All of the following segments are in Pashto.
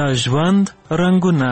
ژوند رنګونه.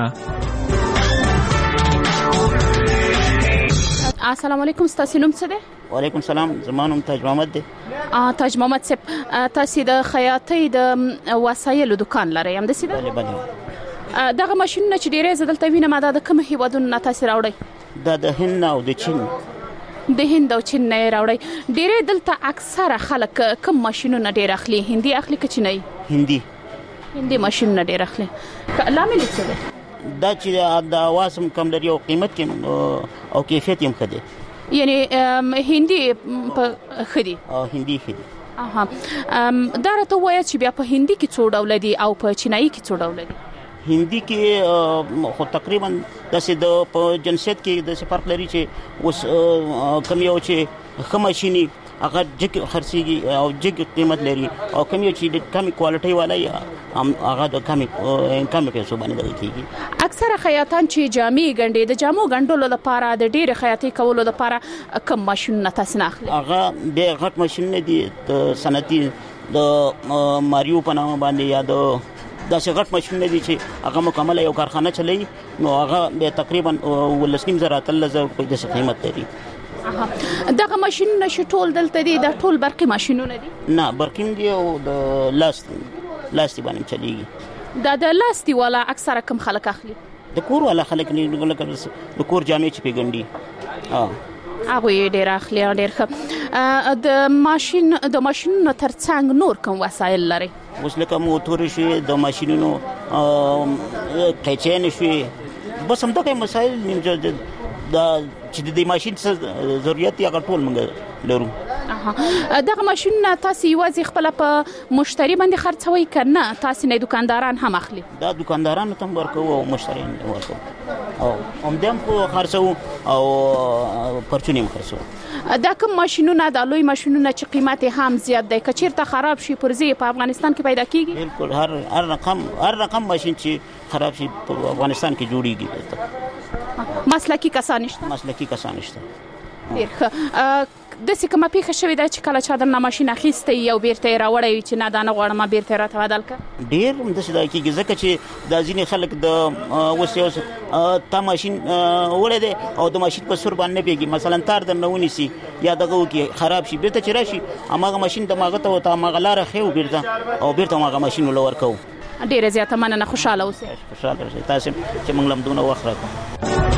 السلام علیکم، ستاسو نوم څه دی؟ وعلیکم السلام، زما نوم تاج محمد دی. تاج محمد صاحب، تاسو د خیاطۍ د وسایلو دکان لرئ، هم داسې ده؟ بله بله. دغه ماشینونه چې ډېری زه دلته وینم دا د کوم هیوادونو نه تاسو راوړئ؟ دا د هند او د چین. د هند او چین نه راوړئ. ډېری دلته اکثره خلک کوم ماشینونه ډېر اخلي؟ هندي اخلي که چینی؟ هندي ماشینونه ډېر اخلي. لامل څه دی؟ دا چې د اواز هم کم لري او قیمت کې او کیفیت هم ښه دی. یعنی هندي ښه دي؟ هندي ښه دي. دا راته ووایه چې بیا په هندي کې څو ډوله دي او په چینایي کې څو ډوله دي؟ هندي کې خو تقریبا داسې په جنسیت کې داسې فرق لري چې اوس کم یو چې ښه ماشیني هغه جګ خرڅېږي او جګ قیمت لري، او کم یو چې د کمې کوالټۍ والا هغه د کمې پیسو باندې دغه کېږي. اکثره خیاطان چې جامې ګنډي، د جامو ګنډلو لپاره د ډېرې خیاطۍ کولو لپاره کوم ماشینونه تاسو نه اخلي؟ هغه ډېر غټ ماشینونه دي، د صنعتي د ماریو په نامه باندې یا د داسې غټ ماشینونه دي چې هغه مکمله یو کارخانه چلوي، نو هغه به تقریبا 1,500 روپۍ داسې قیمت لري. دغه ماشینونه چې ټول دلته دي دا ټول برقي ماشینونه دي؟ نه، برقي دي او د لاستي باندې چلیږي. دا د لاستي والا اکثره کم خلک اخلي؟ د کور والا خلک نه، د کور جامې چې پیګنډي هغه یې ډېر اخلي. ډېر ښه. د ماشینونو ترڅنګ نور کوم وسایل لري؟ اوس لکه موټر شي، د ماشینونو قیچین شي، بس همدغه مسایل دا چې د ماشین څه ضرورت یې هغه ټول موږ لرو. دغه ماشینونه تاسو یوازې خپل په مشتری باندې خرڅوي که نه تاسو نه دکانداران هم اخلي؟ دا دکاندارانو ته ورکوو او مشتریانو ته ورکوو، او همدې هم خرڅوو او پرچون هم خرڅوو. دا کوم ماشینونه د لوی ماشینونه چې قیمت هم زیات دی، که چیرته خراب شي پرزې په افغانستان کې پیدا کیږي؟ بالکل، هر رقم ماشین چې خراب شي په افغانستان کې جوړیږي. مسلکي کسان نشته؟ مسلکي کسان نشته. ډېر ښه. داسې کومه پیښه شوې ده چې کله چا درنه ماشین اخیستی او بیرته یې راوړی چې نه دا نه غواړم بیرته یې راته بدل کړه؟ ډېر همداسې دا کېږي، ځکه چې دا ځینې خلک د اوس یو تا ماشین وړی دی او د ماشین په سور باندې نه پوهېږي، مثلا تار درنه ونیسي یا دغه وکړي خراب شي، بیرته چې راشي هماغه ماشین د هغه ته هماغه لاره ښیو بیرته هماغه ماشین ورله ورکوو. ډېره زیاته مننه، خوشحاله اوسئ. خوشحاله اوسئ تاسې چې موږ له هم دونه وخت راکړو.